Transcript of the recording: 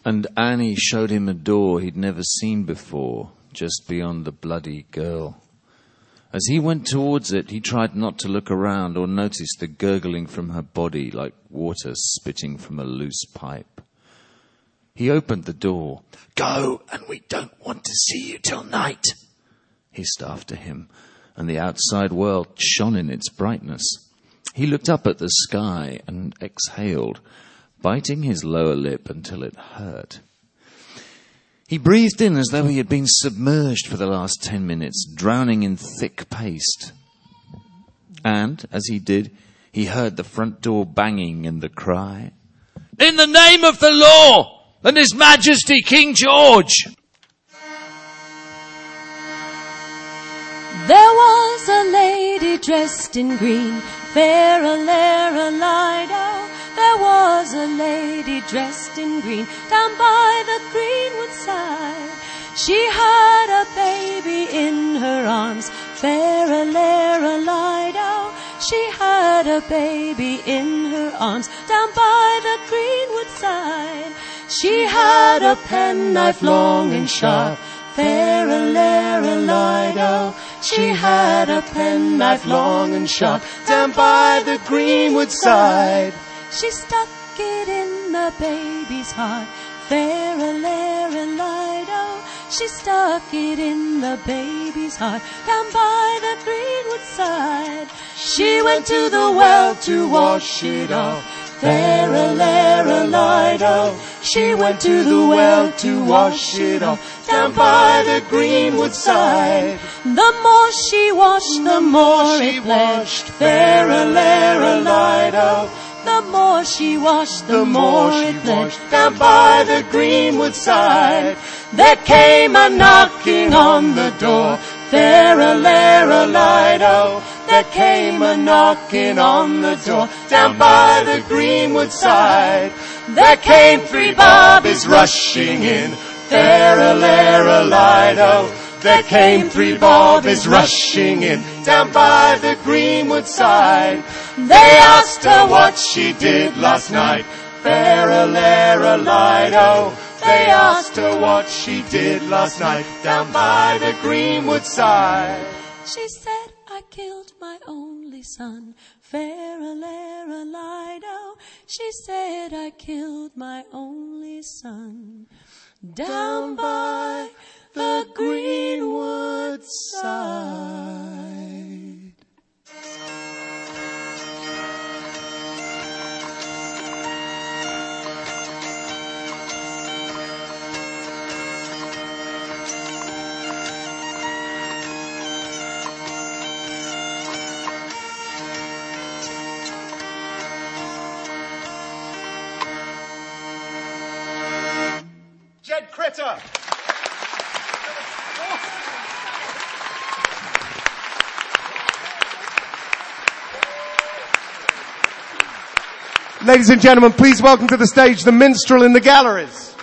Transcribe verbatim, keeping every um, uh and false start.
And Annie showed him a door he'd never seen before, just beyond the bloody girl. As he went towards it, he tried not to look around or notice the gurgling from her body like water spitting from a loose pipe. He opened the door. "Go, and we don't want to see you till night," hissed after him, and the outside world shone in its brightness. He looked up at the sky and exhaled, biting his lower lip until it hurt. He breathed in as though he had been submerged for the last ten minutes, drowning in thick paste. And, as he did, he heard the front door banging and the cry, "In the name of the law and His Majesty King George!" There was a lady dressed in green, fair-a-lara-lido. There was a lady dressed in green, down by the greenwood side. She had a baby in her arms, fair-a-lara-lido. She had a baby in her arms, down by the greenwood side. She had a penknife long and sharp, fair-a-lara-lido. She had a penknife long and sharp, down by the greenwood side. She stuck it in the baby's heart, fair-a-lara-lido. She stuck it in the baby's heart, down by the greenwood side. She went to the well to wash it off, fair-a-lara-lido. She went to the well to wash it off, down by the greenwood side. The more she washed, the more it bled, fair-a-lara-lido. The more she washed, the more it bled, down by the greenwood side. There came a knocking on the door, fair-a-lara-lido. There came a knocking on the door, down by the greenwood side. There came three bobbies rushing in, fair-a-lara-lido. There came three bobbies rushing in, down by the greenwood side. They asked her what she did last night, fair-a-lara-lido. They asked her what she did last night, down by the greenwood side. She said, "I killed my only son, fair-a-lara-lido." She said, "I killed my only son, down by the greenwood side." Jed Critter. Ladies and gentlemen, please welcome to the stage the minstrel in the galleries.